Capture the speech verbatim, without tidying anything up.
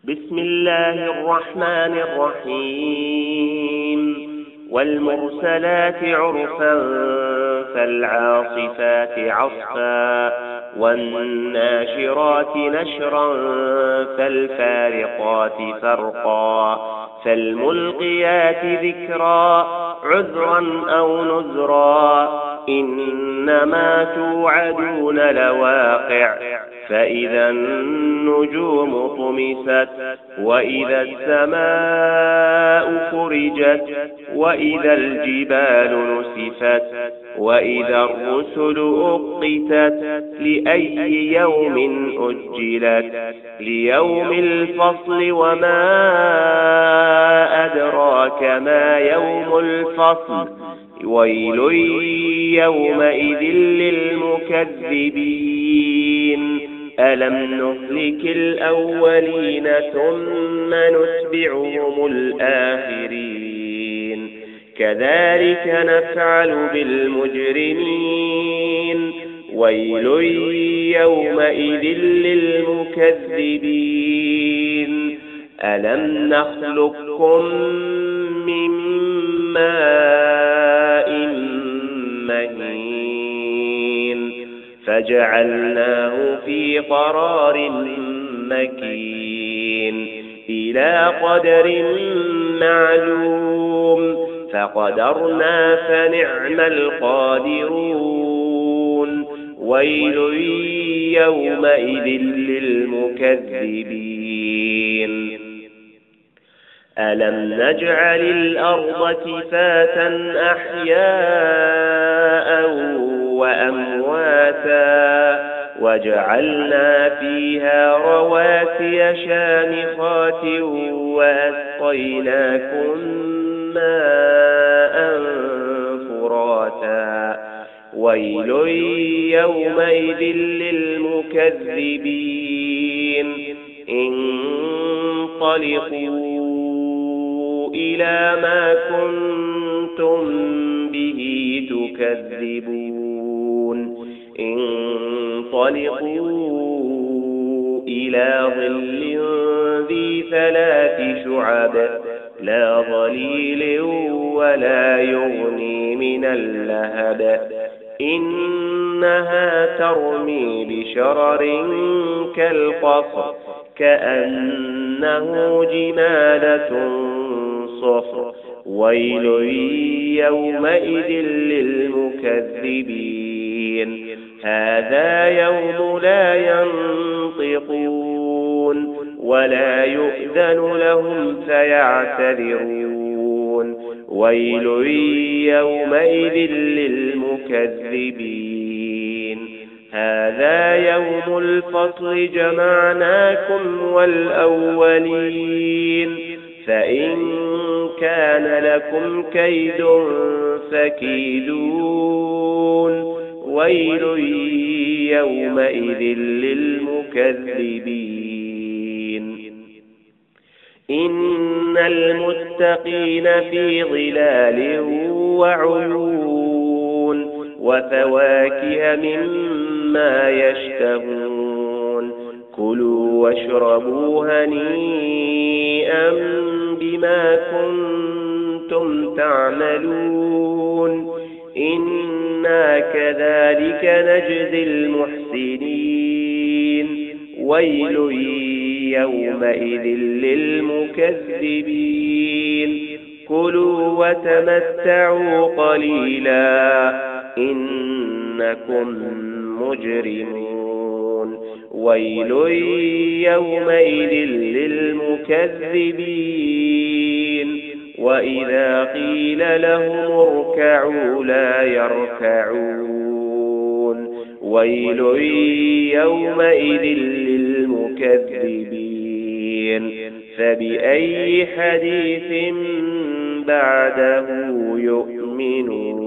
بسم الله الرحمن الرحيم والمرسلات عرفا فالعاصفات عصفا والناشرات نشرا فالفارقات فرقا فالملقيات ذكرا عذرا أو نذرا إنما توعدون لواقع فإذا النجوم طمست وإذا السماء فرجت وإذا الجبال نسفت وإذا الرسل أقتت لأي يوم أجلت ليوم الفصل وما أدراك ما يوم الفصل ويل يومئذ للمكذبين ألم نهلك الأولين ثم نتبعهم الآخرين كذلك نفعل بالمجرمين ويل يومئذ للمكذبين ألم نخلقكم من ماء مهين فجعلناه في قرار مكين إلى قدر معلوم فقدرنا فنعم القادرون ويل يومئذ للمكذبين ألم نجعل الأرض كفاتا أحياء وأمواتا وجعلنا فيها رواسي شامخات وأسقيناكم ماء فراتا ويل يومئذ للمكذبين انطلقوا إلى ما كنتم به تكذبون انطلقوا إلى ظل ذي ثلاث شعب لا ظليل ولا يغني من اللهب إنها ترمي بشرر كالقصر كأنه جمالة صفر ويل يومئذ للمكذبين هذا يوم لا ينطقون ولا يؤذن لهم فيعتذرون ويل يومئذ للمكذبين هذا يوم الفصل جمعناكم والأولين فإن كان لكم كيد فكيدون ويل يومئذ للمكذبين إن المتقين في ظلال وعيون وفواكه مما يشتهون كلوا واشربوا هنيئا بما كنتم تعملون إنا كذلك نجزي المحسنين ويل يومئذ للمكذبين كلوا وتمتعوا قليلا إنكم مجرمون ويل يومئذ للمكذبين وإذا قيل لهم اركعوا لا يركعون ويل يومئذ للمكذبين فبأي حديث بعده يؤمنون